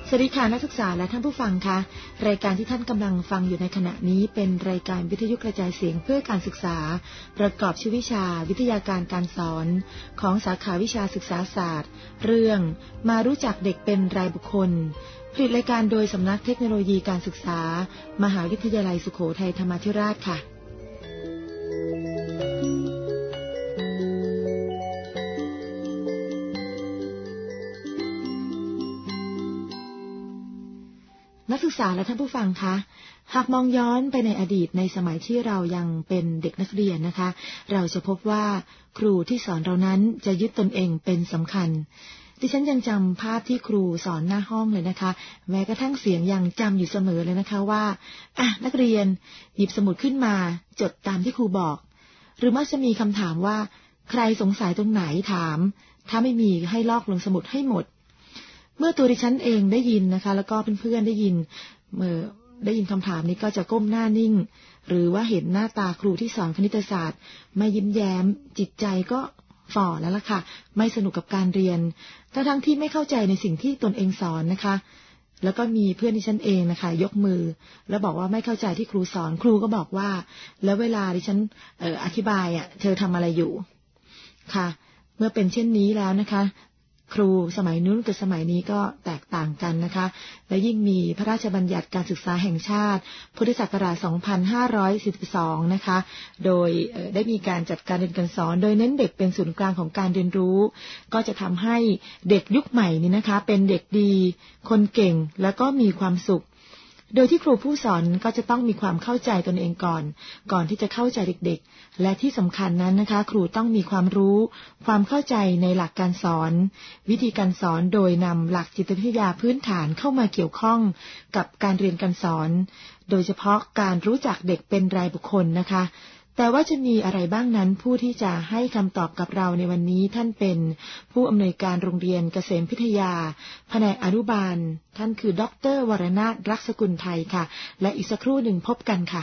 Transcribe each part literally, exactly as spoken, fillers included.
สวัสดีค่ะนักศึกษาและท่านผู้ฟังคะรายการที่ท่านกำลังฟังอยู่ในขณะนี้เป็นรายการวิทยุกระจายเสียงเพื่อการศึกษาประกอบชื่อวิชาวิทยาการการสอนของสาขาวิชาศึกษาศาสตร์เรื่องมารู้จักเด็กเป็นรายบุคคลผลิตรายการโดยสำนักเทคโนโลยีการศึกษามหาวิทยาลัยสุโขทัยธรรมาธิราชค่ะนักศึกษาและท่านผู้ฟังคะหากมองย้อนไปในอดีตในสมัยที่เรายังเป็นเด็กนักเรียนนะคะเราจะพบว่าครูที่สอนเรานั้นจะยึดตนเองเป็นสำคัญดิฉันยังจำภาพที่ครูสอนหน้าห้องเลยนะคะแม้กระทั่งเสียงยังจำอยู่เสมอเลยนะคะว่าอ่ะนักเรียนหยิบสมุดขึ้นมาจดตามที่ครูบอกหรือมักจะมีคำถามว่าใครสงสัยตรงไหนถามถ้าไม่มีให้ลอกลงสมุดให้หมดเมื่อตัวดิฉันเองได้ยินนะคะแล้วก็เพื่อนๆได้ยินเมื่อได้ยินคำถามนี้ก็จะก้มหน้านิ่งหรือว่าเห็นหน้าตาครูที่สอนคณิตศาสตร์ไม่ยิ้มแย้มจิตใจก็ฝ่อแล้วล่ะค่ะไม่สนุกกับการเรียนทั้งทั้งที่ไม่เข้าใจในสิ่งที่ตนเองสอนนะคะแล้วก็มีเพื่อนดิฉันเองนะคะยกมือแล้วบอกว่าไม่เข้าใจที่ครูสอนครูก็บอกว่าแล้วเวลาดิฉันเอ่ออธิบายอ่ะเธอทำอะไรอยู่ค่ะเมื่อเป็นเช่นนี้แล้วนะคะครูสมัยนู้นกับสมัยนี้ก็แตกต่างกันนะคะและยิ่งมีพระราชบัญญัติการศึกษาแห่งชาติพุทธศักราชสองพันห้าร้อยสี่สิบสองนะคะโดยได้มีการจัดการเรียนการสอนโดยเน้นเด็กเป็นศูนย์กลางของการเรียนรู้ก็จะทำให้เด็กยุคใหม่นี้นะคะเป็นเด็กดีคนเก่งแล้วก็มีความสุขโดยที่ครูผู้สอนก็จะต้องมีความเข้าใจตนเองก่อนก่อนที่จะเข้าใจเด็กๆและที่สำคัญนั้นนะคะครูต้องมีความรู้ความเข้าใจในหลักการสอนวิธีการสอนโดยนำหลักจิตวิทยาพื้นฐานเข้ามาเกี่ยวข้องกับการเรียนการสอนโดยเฉพาะการรู้จักเด็กเป็นรายบุคคลนะคะแต่ว่าจะมีอะไรบ้างนั้นผู้ที่จะให้คำตอบกับเราในวันนี้ท่านเป็นผู้อำนวยการโรงเรียนเกษมพิทยาแผนกอนุบาลท่านคือดร.วรนาถรักษกุลไทยค่ะและอีกสักครู่หนึ่งพบกันค่ะ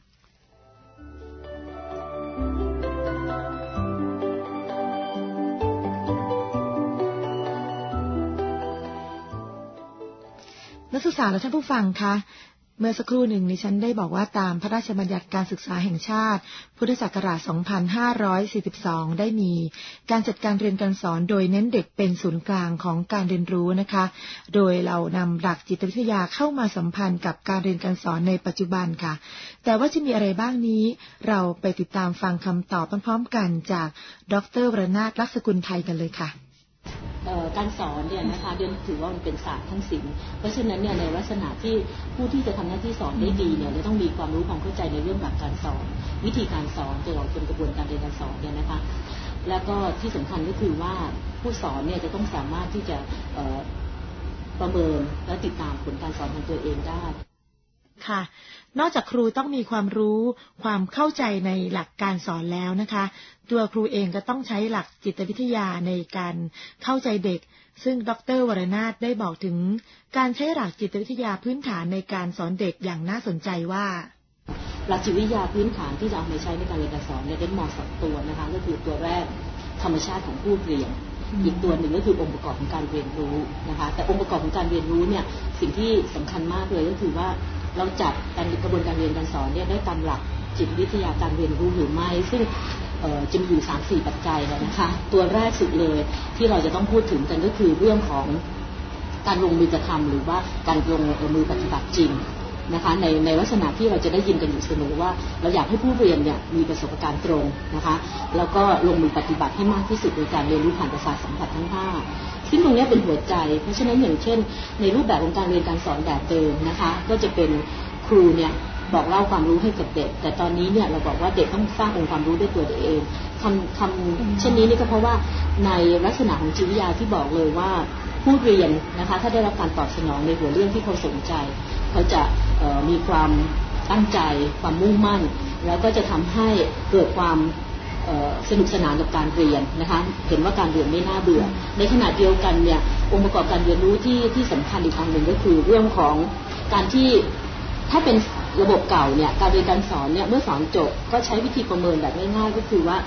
นักศึกษาและท่านผู้ฟังคะเมื่อสักครู่หนึ่งดิฉันได้บอกว่าตามพระราชบัญญัติการศึกษาแห่งชาติพุทธศักราชสองพันห้าร้อยสี่สิบสองได้มีการจัดการเรียนการสอนโดยเน้นเด็กเป็นศูนย์กลางของการเรียนรู้นะคะโดยเรานำหลักจิตวิทยาเข้ามาสัมพันธ์กับการเรียนการสอนในปัจจุบันค่ะแต่ว่าจะมีอะไรบ้างนี้เราไปติดตามฟังคำตอบพร้อมๆกันจากดร.วรนาถรักษกุลไทยกันเลยค่ะการสอนเนี่ยนะคะเรียนถือว่ามันเป็นศาสตร์ทั้งศิลป์เพราะฉะนั้นเนี่ยในลักษณะที่ผู้ที่จะทำหน้าที่สอนได้ดีเนี่ยจะต้องมีความรู้ความเข้าใจในเรื่องหลักการสอนวิธีการสอนตลอดจนกระบวนการเรียนการสอนเนี่ยนะคะแล้วก็ที่สำคัญก็คือว่าผู้สอนเนี่ยจะต้องสามารถที่จะประเมินและติดตามผลการสอนของตัวเองได้ค่ะนอกจากครูต้องมีความรู้ความเข้าใจในหลักการสอนแล้วนะคะตัวครูเองก็ต้องใช้หลักจิตวิทยาในการเข้าใจเด็กซึ่งดร.วรนาถได้บอกถึงการใช้หลักจิตวิทยาพื้นฐานในการสอนเด็กอย่างน่าสนใจว่าหลักจิตวิทยาพื้นฐานที่จะเอามาใช้ในการเรียนการสอนเนี่ยเป็นมอสองตัวนะคะก็คือตัวแรกธรรมชาติของผู้เรียนอีกตัวหนึ่งก็คือองค์ประกอบของการเรียนรู้นะคะแต่องค์ประกอบของการเรียนรู้เนี่ยสิ่งที่สำคัญมากเลยก็คือว่าเราจัดการกระบวนการเรียนการสอนเนี่ยได้ตามหลักจิตวิทยาการเรียนรู้หรือไม่ซึ่งจะมีอยู่ สามสี่ ปัจจัยนะคะตัวแรกสุดเลยที่เราจะต้องพูดถึงกันก็คือเรื่องของการลงมือกระทำหรือว่าการลงมือปฏิบัติจริงนะคะในในลักษณะที่เราจะได้ยินกันอยู่เสมอว่าเราอยากให้ผู้เรียนเนี่ยมีประสบการณ์ตรงนะคะแล้วก็ลงมือปฏิบัติให้มากที่สุดในการเรียนรู้ผ่านประสาทสัมผัสทั้งห้าซึ่งตรงนี้เป็นหัวใจเพราะฉะนั้นอย่างเช่นในรูปแบบของการเรียนการสอนแบบเดิมนะคะก็จะเป็นครูเนี่ยบอกเล่าความรู้ให้กับเด็กแต่ตอนนี้เนี่ยเราบอกว่าเด็กต้องสร้างองค์ความรู้ด้วยตัวเองทำทำเช่นนี้นี่ก็เพราะว่าในลักษณะของจิตวิทยาที่บอกเลยว่าผู้เรียนนะคะถ้าได้รับการตอบสนองในหัวเรื่องที่เขาสนใจเขาจะมีความตั้งใจความมุ่งมั่นแล้วก็จะทำให้เกิดความสนุกสนานกับการเรียนนะคะเห็นว่าการเรียนไม่น่าเบื่อในขณะเดียวกันเนี่ยองค์ประกอบการเรียนรู้ที่ที่สำคัญอีกอันหนึ่งก็คือเรื่องของการที่ถ้าเป็นระบบเก่าเนี่ยการเรียนการสอนเนี่ยเมื่อสอนจบก็ใช้วิธีประเมินแบบง่ายๆก็คือว่า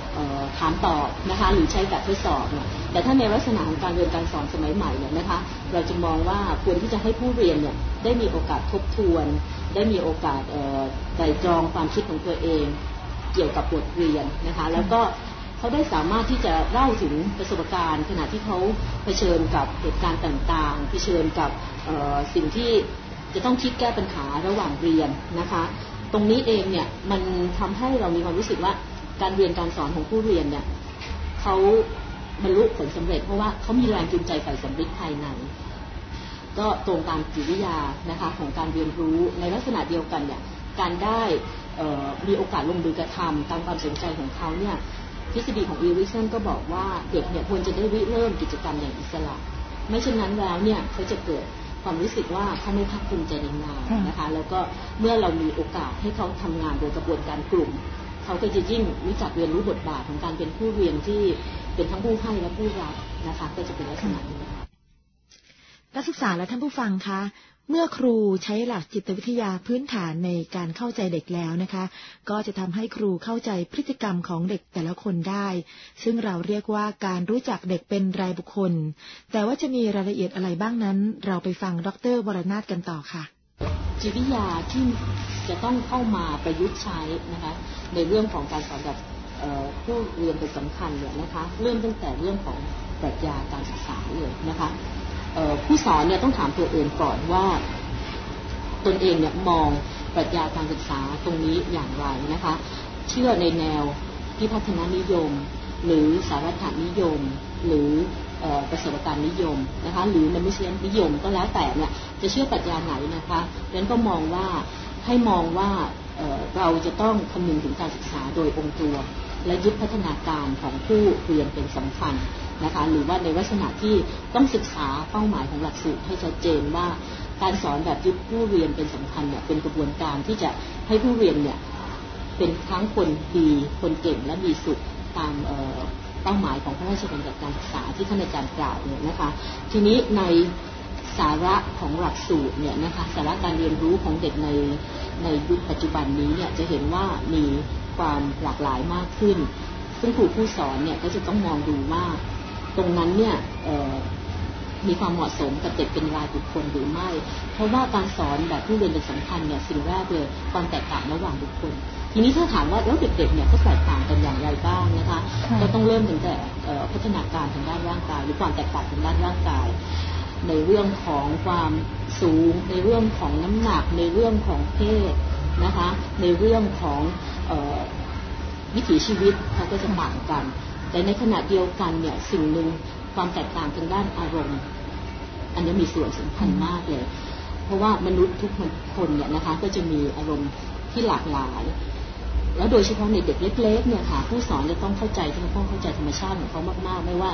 ถามตอบนะคะหรือใช้แบบทดสอบเนี่ยแต่ถ้าในลักษณะของการเรียนการสอนสมัยใหม่เนี่ยนะคะเราจะมองว่าควรที่จะให้ผู้เรียนเนี่ยได้มีโอกาสทบทวนได้มีโอกาสไตร่ตรองความคิดของตัวเองเกี่ยวกับบทเรียนนะคะแล้วก็เขาได้สามารถที่จะเล่าถึงประสบการณ์ขณะที่เขาเผชิญกับเหตุการณ์ต่างๆเผชิญกับสิ่งที่จะต้องคิดแก้ปัญหาระหว่างเรียนนะคะตรงนี้เองเนี่ยมันทำให้เรามีความรู้สึกว่าการเรียนการสอนของผู้เรียนเนี่ยเขาบรรลุผลสำเร็จเพราะว่าเขามีแรงจูงใจฝ่ายสำนึกภายในก็ตรงตามจิตวิทยานะคะของการเรียนรู้ในลักษณะเดียวกันเนี่ยการได้มีโอกาสลงมือกระทำตามความสนใจของเขาเนี่ยทฤษฎีของอีริกสันก็บอกว่าเด็กเนี่ยควรจะได้ริเริ่มกิจกรรมอย่างอิสระไม่เช่นนั้นแล้วเนี่ยเขาจะเกิดความรู้สึกว่าเขาไม่ภาคภูมิใจในงานนะคะแล้วก็เมื่อเรามีโอกาสให้เขาทำงานโดยกระบวนการกลุ่มเขาก็จะยิ่งรู้จักเรียนรู้บทบาทของการเป็นผู้เรียนที่เป็นทั้งผู้ให้และผู้รับนะคะก็จะเป็นลักษณะนี้นักศึกษาและท่านผู้ฟังคะเมื่อครูใช้หลักจิตวิทยาพื้นฐานในการเข้าใจเด็กแล้วนะคะก็จะทำให้ครูเข้าใจพฤติกรรมของเด็กแต่ละคนได้ซึ่งเราเรียกว่าการรู้จักเด็กเป็นรายบุคคลแต่ว่าจะมีรายละเอียดอะไรบ้างนั้นเราไปฟังดร.วรนาถกันต่อค่ะจิตวิทยาที่จะต้องเข้ามาประยุกต์ใช้นะคะในเรื่องของการสอนแบบผู้เรียนเป็นสำคัญเนี่ยนะคะเริ่มตั้งแต่เรื่องของปรัชญาการศึกษาเลยนะคะผู้สอนเนี่ยต้องถามตัวเองก่อนว่าตนเองเนี่ยมองปรัชญาการศึกษาตรงนี้อย่างไรนะคะเชื่อในแนวพิพัฒนานิยมหรือสารัฐนิยมหรือประสบการณ์นิยมนะคะหรือมนุษยนิยมก็แล้วแต่เนี่ยจะเชื่อปรัชญาไหนนะคะดังนั้นก็มองว่าให้มองว่าเราจะต้องคำนึงถึงการศึกษาโดยองค์ตัวและยึดพัฒนาการของผู้เรียนเป็นสำคัญนะคะหรือว่าในลักษณะที่ต้องศึกษาเป้าหมายของหลักสูตรให้ชัดเจนว่าการสอนแบบยึดผู้เรียนเป็นสำคัญเนี่ยเป็นกระบวนการที่จะให้ผู้เรียนเนี่ยเป็นทั้งคนดีคนเก่งและมีสุขตามเป้าหมายของพระราชบัญญัติการศึกษาที่ท่านอาจารย์กล่าวเนี่ยนะคะทีนี้ในสาระของหลักสูตรเนี่ยนะคะสาระการเรียนรู้ของเด็กในในยุคปัจจุบันนี้เนี่ยจะเห็นว่ามีความหลากหลายมากขึ้นซึ่งครูผู้สอนเนี่ยก็จะต้องมองดูว่าตรงนั้นเนี่ยมีความเหมาะสมกับเด็กเป็นรายบุคคลหรือไม่เพราะว่าการสอนแบบผู้เรียนเป็นสำคัญเนี่ยสิ่งแรกเลยความแตกต่างระหว่างบุคคลทีนี้ถ้าถามว่าแล้วเด็กๆเนี่ยเขาแตกต่างกันอย่างไรบ้างนะคะก็ต้องเริ่มตั้งแต่พัฒนาการทางด้านร่างกายหรือความแตกต่างทางด้านร่างกายในเรื่องของความสูงในเรื่องของน้ำหนักในเรื่องของเพศนะคะในเรื่องของวิถีชีวิตเขาก็จะต่างกันแต่ในขณะเดียวกันเนี่ยสิ่งหนึ่งความแตกต่างทางด้านอารมณ์อันนี้มีส่วนสำคัญมากเลยเพราะว่ามนุษย์ทุกคนเนี่ยนะคะก็จะมีอารมณ์ที่หลากหลายแล้วโดยเฉพาะในเด็กเล็กๆเนี่ยค่ะผู้สอนจะต้องเข้าใจต้องเข้าใจธรรมชาติของเขามากๆไม่ว่า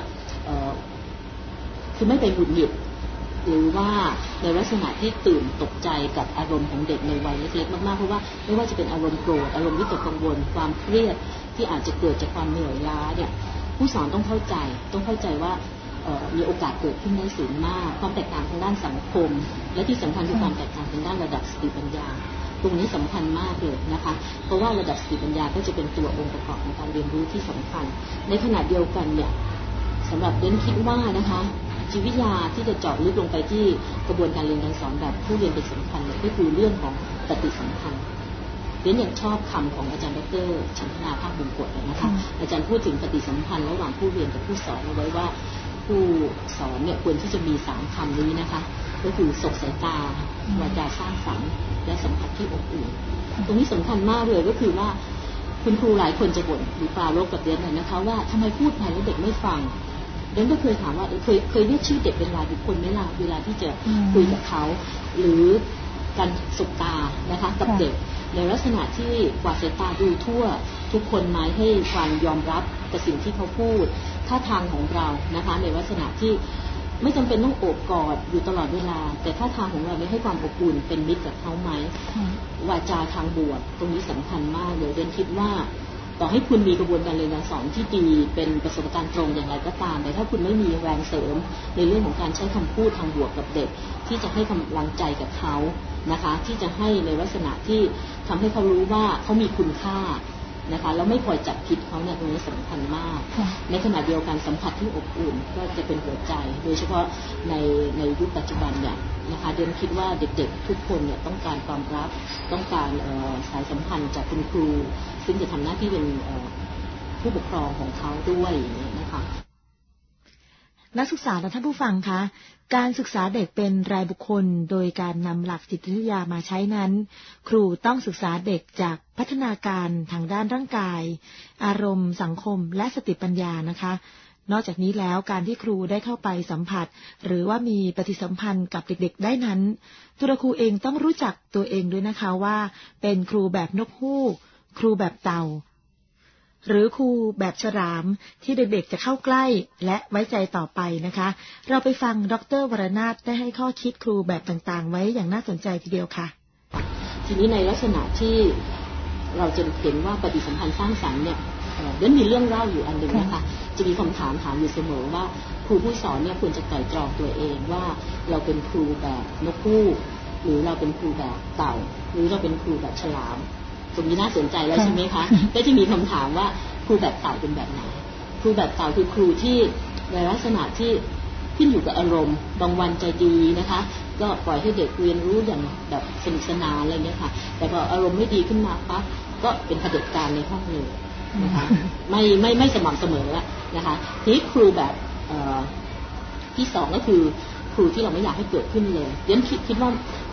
คือไม่ไปหงุดหงิดหรือว่าในลักษณะที่ตื่นตกใจกับอารมณ์ของเด็กในวัยเล็กๆมากๆเพราะว่าไม่ว่าจะเป็นอารมณ์โกรธอารมณ์วิตกกังวลความเครียดที่อาจจะเกิดจากความเหนื่อยล้าเนี่ยผู้สอนต้องเข้าใจต้องเข้าใจว่ามีโอกาสเกิดขึ้นได้สูงมากความแตกต่างทางด้านสังคมและที่สำคัญคือความแตกต่างทางด้านระดับสติปัญญาตรงนี้สำคัญมากเลยนะคะเพราะว่าระดับสติปัญญาก็จะเป็นตัวองค์ประกอบของการเรียนรู้ที่สำคัญในขณะเดียวกันเนี่ยสำหรับเดนคิดว่านะคะจิตวิทยาที่จะเจาะลึกลงไปที่กระบวนการเรียนการสอนแบบผู้เรียนเป็นสำคัญเนี่ยก็คือเรื่องของปฏิสัมพันธ์เดนยังชอบคำของอาจารย์ดร.ชันธนาภาคบุญกฎนะคะอาจารย์พูดถึงปฏิสัมพันธ์ระหว่างผู้เรียนกับผู้สอนเอาไว้ว่าผู้สอนเนี่ยควรที่จะมีสามคำนี้นะคะก็คือสบสายตาวาจาสร้างสรรค์และสัมผัสที่อบอุ่นตรงนี้สำคัญมากเลยก็คือว่าคุณครูหลายคนจะบ่นหรือปราโลกกับเดนนะคะว่าทำไมพูดไปแล้วเด็กไม่ฟังเดนก็เคยถามว่าเคยเคยเรียกชื่อเด็กเป็นรายบุคคลไหมล่ะเวลาที่จะคุยกับเขาหรือการสบตานะคะกับเด็กในลักษณะที่กวาดสายตาดูทั่วทุกคนหมายให้ความยอมรับกับสิ่งที่เขาพูดท่าทางของเรานะคะในลักษณะที่ไม่จำเป็นต้องโอบกอดอยู่ตลอดเวลาแต่ท่าทางของเราไม่ให้ความอบอุ่นเป็นมิตรกับเขาไหมวาจาทางบวกตรงนี้สำคัญมากเลยเดนคิดว่าต่อให้คุณมีกระบวนการเรียนการสอนที่ดีเป็นประสบการณ์ตรงอย่างไรก็ตามแต่ถ้าคุณไม่มีแรงเสริมในเรื่องของการใช้คำพูดทางบวกกับเด็กที่จะให้กำลังใจกับเขานะคะที่จะให้ในลักษณะที่ทำให้เขารู้ว่าเขามีคุณค่านะคะแล้วไม่คอยจับผิดเขาเนี่ยตรงนี้สำคัญมากในขณะเดียวกันสัมผัสที่อบอุ่นก็จะเป็นหัวใจโดยเฉพาะในในยุคปัจจุบันเนี่ยนะคะเดินคิดว่าเด็กๆทุกคนเนี่ยต้องการความรักต้องการสายสัมพันธ์จากคุณครูซึ่งจะทำหน้าที่เป็นผู้ปกครองของเขาด้วยนะคะนักศึกษาและท่านผู้ฟังคะการศึกษาเด็กเป็นรายบุคคลโดยการนำหลักจิตวิทยามาใช้นั้นครูต้องศึกษาเด็กจากพัฒนาการทางด้านร่างกายอารมณ์สังคมและสติปัญญานะคะนอกจากนี้แล้วการที่ครูได้เข้าไปสัมผัสหรือว่ามีปฏิสัมพันธ์กับเด็กๆได้นั้นตัวครูเองต้องรู้จักตัวเองด้วยนะคะว่าเป็นครูแบบนกฮูกครูแบบเต่าหรือครูแบบฉลามที่เด็กๆจะเข้าใกล้และไว้ใจต่อไปนะคะเราไปฟังดร.วรนาถได้ให้ข้อคิดครูแบบต่างๆไว้อย่างน่าสนใจทีเดียวค่ะทีนี้ในลักษณะที่เราจะเห็นว่าปฏิสัมพันธ์สร้างสรรค์เนี่ยเดี๋ยวมีเรื่องเล่าอยู่อันหนึ่งนะคะจะมีคำถามถามอยู่เสมอว่าครูผู้สอนเนี่ยควรจะไต่ตรองตัวเองว่าเราเป็นครูแบบนกฮูกหรือเราเป็นครูแบบเต่าหรือเราเป็นครูแบบฉลามตรงนี้น่าสนใจแล้วใช่ไหมคะก็จะมีคำถามว่าครูแบบเต่าเป็นแบบไหนครูแบบเต่าคือครูที่ในลักษณะที่ขึ้นอยู่กับอารมณ์บางวันใจดีนะคะก็ปล่อยให้เด็กเรียนรู้อย่างแบบสนุกสนานอะไรเงี้ยค่ะแต่พออารมณ์ไม่ดีขึ้นมาปั๊บก็เป็นเผด็จการในห้องเลยนะคะไม่ไม่ไม่สม่ำเสมอแล้วนะคะทีนี้ครูแบบที่สองก็คือครูที่เราไม่อยากให้เกิดขึ้นเลยเดี๋ยวคิดคิดว่า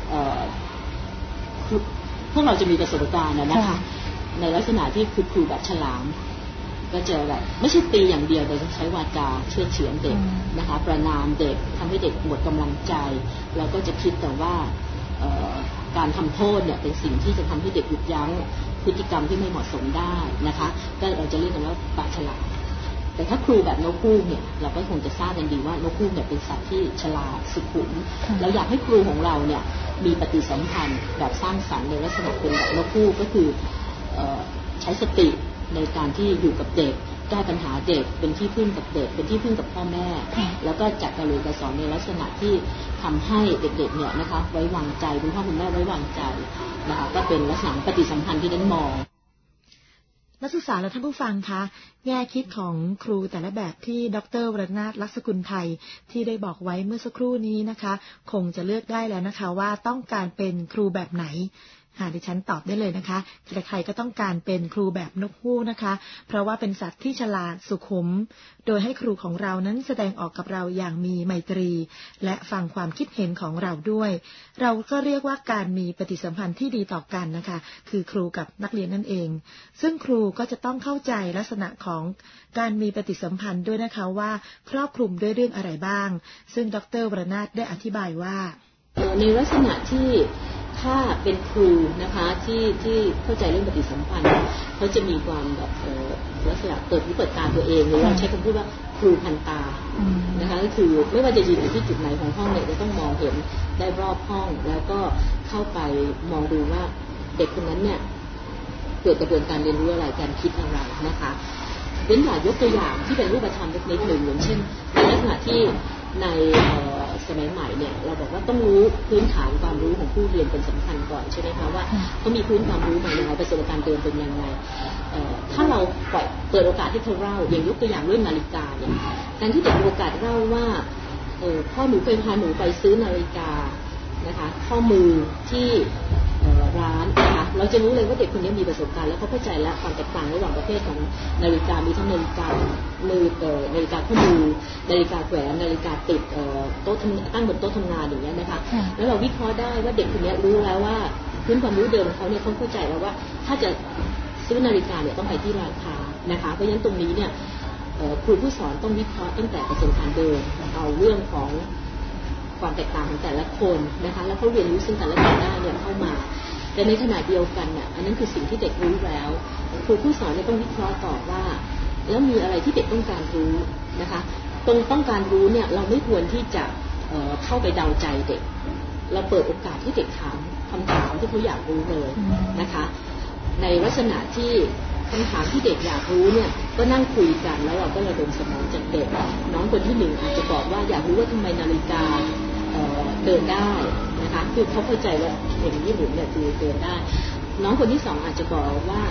พวกเราจะมีประสบการณ์นะคะในลักษณะที่คือครูแบบฉลามก็จะแบบไม่ใช่ตีอย่างเดียวแต่จะใช้วาจาเชื่อเฉือนเด็กนะคะประณามเด็กทำให้เด็กหมดกำลังใจแล้วก็จะคิดแต่ว่าการทำโทษเนี่ยเป็นสิ่งที่จะทำให้เด็กหยุดยั้งพฤติกรรมที่ไม่เหมาะสมได้นะคะก็เราจะเรียกกันว่าปากฉลาดแต่ถ้าครูแบบนกฮูกเนี่ยเราก็คงจะทราบกันดีว่านกฮูกเนี่ยเป็นสัตว์ที่ฉลาดสุขุมเราอยากให้ครูของเราเนี่ยมีปฏิสัมพันธ์แบบสร้างสรรค์ในลักษณะเป็นแบบนกฮูกก็คือใช้สติในการที่อยู่กับเด็กแก้ปัญหาเด็กเป็นที่พึ่งกับเด็กเป็นที่พึ่งกับพ่อแม่แล้วก็จัดการเรียนการสอนในลักษณะที่ทำให้เด็กๆเนี่ยนะคะไว้วางใจคุณพ่อคุณแม่ไว้วางใจนะคะก็เป็นลักษณะปฏิสัมพันธ์ที่นั้นมองนักศึกษาและท่านผู้ฟังคะแง่คิดของครูแต่ละแบบที่ดร.วรนาถ ลักษกุลไทยที่ได้บอกไว้เมื่อสักครู่นี้นะคะคงจะเลือกได้แล้วนะคะว่าต้องการเป็นครูแบบไหนหาดิฉันตอบได้เลยนะคะใครๆก็ต้องการเป็นครูแบบนกฮูกนะคะเพราะว่าเป็นสัตว์ที่ฉลาดสุขุมโดยให้ครูของเรานั้นแสดงออกกับเราอย่างมีไมตรีและฟังความคิดเห็นของเราด้วยเราก็เรียกว่าการมีปฏิสัมพันธ์ที่ดีต่อกันนะคะคือครูกับนักเรียนนั่นเองซึ่งครูก็จะต้องเข้าใจลักษณะของการมีปฏิสัมพันธ์ด้วยนะคะว่าครอบคลุมด้วยเรื่องอะไรบ้างซึ่งดร.วรนาถได้อธิบายว่าในลักษณะที่ถ้าเป็นครูนะคะที่ที่เข้าใจเรื่องปฏิสัมพันธ์เขาจะมีความแบบลักษณะเปิดหูเปิดตาตัวเองหรือเราใช้คำพูดว่าครูพันตานะคะก็คือไม่ว่าจะยืนอยู่ที่จุดไหนของห้องเนี่ยจะต้องมองเห็นได้รอบห้องแล้วก็เข้าไปมองดูว่าเด็กคนนั้นเนี่ยเกิดกระบวนการเรียนรู้อะไรการคิดอะไรนะคะเป็นอย่างยกตัวอย่างที่เป็นรูปธรรมเล็กๆหนึ่งอย่างเช่นในลักษณะที่ในสมัยใหม่เนี่ยเราบอกว่าต้องรู้พื้นฐานความรู้ของผู้เรียนเป็นสำคัญก่อนใช่ไหมคะว่าเขามีพื้นความรู้มาอย่างไรประสบการณ์เดิมเป็นยังไงถ้าเราปล่อยเปิดโอกาสให้เขาเล่าอย่างยกตัวอย่างเรื่องนาฬิกาเนี่ยการที่เด็กมีโอกาสเล่าว่าพ่อหนูเคยพาหนูไปซื้อนาฬิกานะคะข้อมือที่ร้านนะคะเราจะรู้เลยว่าเด็กคนนี้มีประสบการณ์แล้วเขาเข้าใจแล้วความแตกต่างระหว่างประเภทของนาฬิกามีทั้งนาฬิกามือเอ่อนาฬิกาข้อมือนาฬิกาแขวนนาฬิกาติดเอ่อโต๊ะตั้งบนโต๊ะทำงานอย่างเงี้ยนะคะแล้วเราวิเคราะห์ได้ว่าเด็กคนนี้รู้แล้วว่าพื้นความรู้เดิมของเขาเนี่ยเขาเข้าใจแล้วว่าถ้าจะซื้อนาฬิกาเนี่ยต้องไปที่ร้านค้านะคะเพราะฉะนั้นตรงนี้เนี่ยครูผู้สอนต้องวิเคราะห์ตั้งแต่ประสบการณ์เดิมเอาเรื่องของความแตกต่างของแต่ละคนนะคะแล้วเขาเรียนรู้ซึ่งกันและกันได้เนี่ยเข้ามาแต่ในขณะเดียวกันเนี่ยอันนั้นคือสิ่งที่เด็กรู้แล้วครูผู้สอนเนี่ยต้องวิเคราะห์ต่อว่าแล้วมีอะไรที่เด็กต้องการรู้นะคะตรงต้องการรู้เนี่ยเราไม่ควรที่จะเอ่อเข้าไปเดาใจเด็กเราเปิดโอกาสที่เด็กถามคำถามที่เขาอยากรู้เลยนะคะในลักษณะที่คำถามที่เด็กอยากรู้เนี่ยก็นั่งคุยกันแล้วเราก็ระดมสมองจากเด็กน้องคนที่หนึ่งอาจจะบอกว่าอยากรู้ว่าทำไมนาฬิกาเดินได้นะคะคือเขาเข้าใจว่าเห็นญี่ปุ่นเนี่ยคือเดินได้น้องคนที่สองอาจจะบอกว่า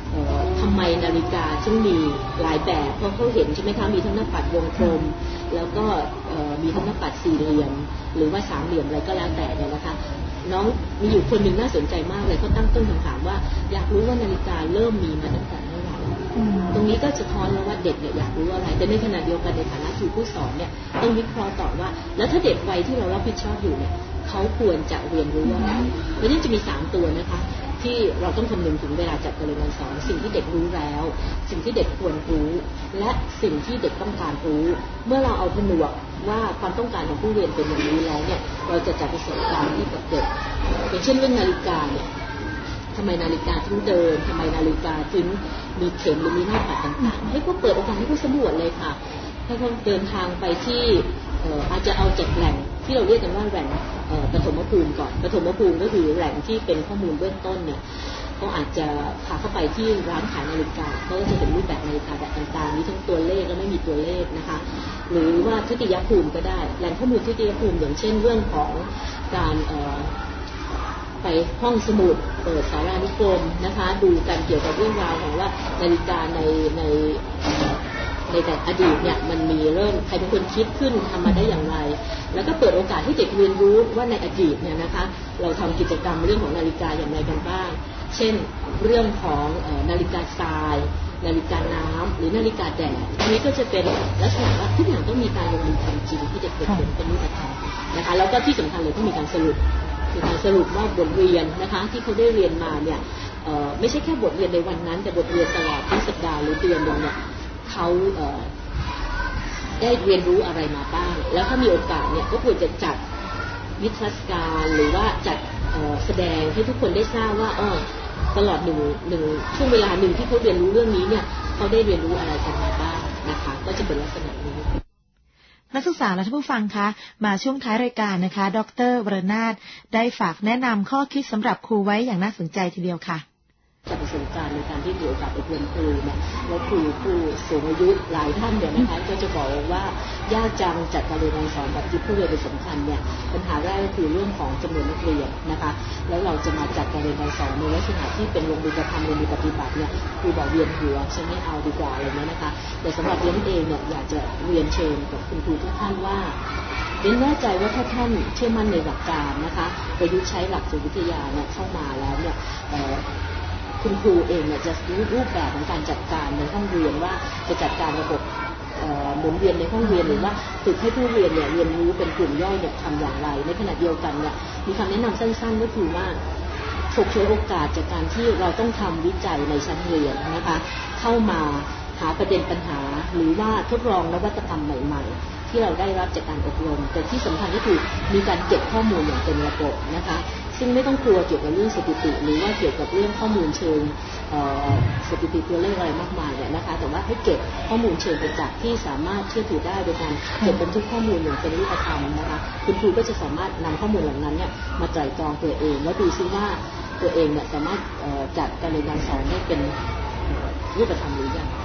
ทำไมนาฬิกาจึงมีหลายแบบเพราะเขาเห็นใช่ไหมคะมีทั้งหน้าปัดวงกลมแล้วก็มีทั้งหน้าปัดสี่เหลี่ยมหรือว่าสามเหลี่ยมอะไรก็แล้วแต่เนี่ยนะคะน้องมีอยู่คนหนึ่งน่าสนใจมากเลยเขาตั้งต้นคำถามว่าอยากรู้ว่านาฬิกาเริ่มมีมาตั้งแต่เมื่อไหร่ตรงนี้ก็จะท้อนแล้วว่าเด็กเนี่ยอยากรู้อะไรแต่ในขณะเดียวกันในฐานะครูผู้สอนเนี่ยต้องวิเคราะห์ต่อว่าแล้วถ้าเด็กวัยที่เรารับผิดชอบอยู่เนี่ยเขาควรจะเรียนรู้อะไรเพราะฉะนั้นจะมีสามตัวนะคะที่เราต้องคำนึงถึงเวลาจัดการเรียนการสอนสิ่งที่เด็กรู้แล้วสิ่งที่เด็กควรรู้และสิ่งที่เด็กต้องการรู้เมื่อเราเอาผนวกว่าความต้องการของผู้เรียนเป็นอย่างนี้แล้วเนี่ยเราจะจัดประสบการณ์ให้กับเด็กอย่างเช่นเรื่องนาฬิกาเนี่ยทำไมนาฬิกาถึงเดินทำไมนาฬิกาถึงมีเข็มหรือมีหน้าปัดต่างๆให้เขาเปิดโอกาสให้เขาสำรวจเลยค่ะให้เขาเดินทางไปที่อาจจะเอาจากแหล่งที่เราเรียกกันว่าแหล่งปฐมภูมิก่อนปฐมภูมิก็คือแหล่งที่เป็นข้อมูลเบื้องต้นเนี่ยก็อาจจะพาเข้าไปที่ร้านขายนาฬิกาก็จะเห็นรูปแบบนาฬิกาแบบต่างๆมีทั้งตัวเลขและไม่มีตัวเลขนะคะหรือว่าทฤษฎีภูมิก็ได้แหล่งข้อมูลทฤษฎีภูมิอย่างเช่นเรื่องของการไปห้องสมุดเปิดสารานุกรมนะคะดูการเกี่ยวกับเรื่องราวของว่านาฬิกาในในในแต่อดีตเนี่ยมันมีเริ่มใครเป็นคนคิดขึ้นทำมาได้อย่างไรแล้วก็เปิดโอกาสให้เด็กเรียนรู้ว่าในอดีตเนี่ยนะคะเราทำกิจกรรมเรื่องของนาฬิกาอย่างไรกันบ้างเช่นเรื่องของนาฬิกาทรายนาฬิกาน้ำหรือนาฬิกาแดดอันนี้ก็จะเป็นลักษณะว่าทุกอย่างต้องมีการลงมือทำจริงที่เด็กๆเห็นเป็นรูปธรรมนะคะแล้วก็ที่สำคัญเลยต้องมีการสรุปคือการสรุปว่าบทเรียนนะคะที่เขาได้เรียนมาเนี่ยไม่ใช่แค่บทเรียนในวันนั้นแต่บทเรียนตลอดทั้งสัปดาห์หรือเดือนนึงเนี่ยเขาได้เรียนรู้อะไรมาบ้างแล้วถ้ามีโอกาสเนี่ยก็ควรจะจัดนิทรรศการหรือว่าจัดแสดงให้ทุกคนได้ทราบว่าอ๋อตลอดหนึ่งหนึ่งช่วงเวลาหนึ่งที่เขาเรียนรู้เรื่องนี้เนี่ยเขาได้เรียนรู้อะไรกันมาบ้างนะคะก็จะเป็นลักษณะนี้นักศึกษาและท่านผู้ฟังคะมาช่วงท้ายรายการนะคะดร.วรนาถได้ฝากแนะนำข้อคิดสำหรับครูไว้อย่างน่าสนใจทีเดียวค่ะจากประสบการณ์ในการที่มีโอกาสไปเรียนครูเนี่ยแล้วครูผู้สูงอายุหลายท่านเนี่ยนะคะก็จะบอกว่ายากจังจัดการเรียนการสอนแบบที่ผู้เรียนเป็นสำคัญเนี่ยปัญหาแรกก็คือเรื่องของจำนวนนักเรียนนะคะแล้วเราจะมาจัดการเรียนการสอนในลักษณะที่เป็นลงมือกระทำลงมือปฏิบัติเนี่ยครูบอกเรียนหัวฉันไม่เอาดีกว่าอะไรเงี้ยนะคะแต่สำหรับเรียนเองเนี่ยอยากจะเรียนเชิญกับคุณครูทุกท่านว่าเรียนแน่ใจว่าถ้าท่านเชื่อมั่นในหลักการนะคะประยุกต์ใช้หลักจิตวิทยาเนี่ยเข้ามาแล้วเนี่ยคุณครูเองเนี่ยจะรู้รูปแบบของการจัดการในห้องเรียนว่าจะจัดการระบบหมุนเวียนในห้องเรียนหรือว่าฝึกให้ผู้เรียนเนี่ยเรียนรู้เป็นกลุ่มย่อยเนี่ยทำอย่างไรในขณะเดียวกันเนี่ยมีคำแนะนำสั้นๆก็คือว่าฉกฉวยโอกาสจากการที่เราต้องทำวิจัยในชั้นเรียนนะคะเข้ามาหาประเด็นปัญหาหรือว่าทดลองนวัตกรรมใหม่ๆที่เราได้รับจากการอบรมแต่ที่สำคัญก็คือมีการเก็บข้อมูลอย่างเป็นระบบนะคะซึ่งไม่ต้องกลัวเกี่ยวกับเรื่องสถิติหรือว่าเกี่ยวกับเรื่องข้อมูลเชิงสถิติตัวเลขอะไรมากมายเนี่ยนะคะแต่ว่าให้เก็บข้อมูลเชิงประจักษ์ที่สามารถเชื่อถือได้โดยการเก็บบันทึกข้อมูลอย่างเป็นรูปธรรมนะคะคุณครูก็จะสามารถนำข้อมูลเหล่านั้นเนี่ยมาไตร่ตรองตัวเองแล้วดูซิว่าตัวเองเนี่ยสามารถจัดการเรียนการสอนได้เป็นรูปธรรมหรือยัง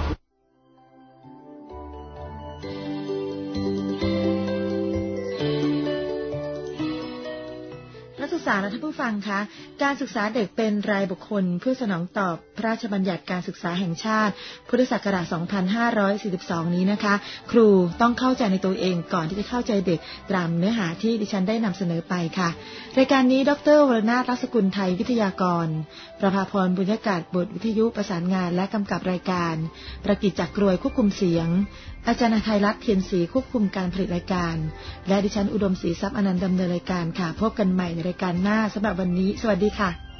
นักศึกษาและท่านผู้ฟังคะการศึกษาเด็กเป็นรายบุคคลเพื่อสนองตอบพระราชบัญญัติการศึกษาแห่งชาติพุทธศักราช สองพันห้าร้อยสี่สิบสอง นี้นะคะครูต้องเข้าใจในตัวเองก่อนที่จะเข้าใจเด็กตามเนื้อหาที่ดิฉันได้นำเสนอไปค่ะรายการนี้ดร.วรนาถ ลักษกุลไทยวิทยากรประภาพรบุญยากาศบทวิทยุประสานงานและกำกับรายการประกิจจักรกรวยควบคุมเสียงอาจารย์ไทยรัตน์เทียนศรีควบคุมการผลิตรายการและดิฉันอุดมศรีทรัพย์อนันต์ดำเนินรายการค่ะพบกันใหม่ในรายการหน้าสำหรับวันนี้สวัสดีค่ะ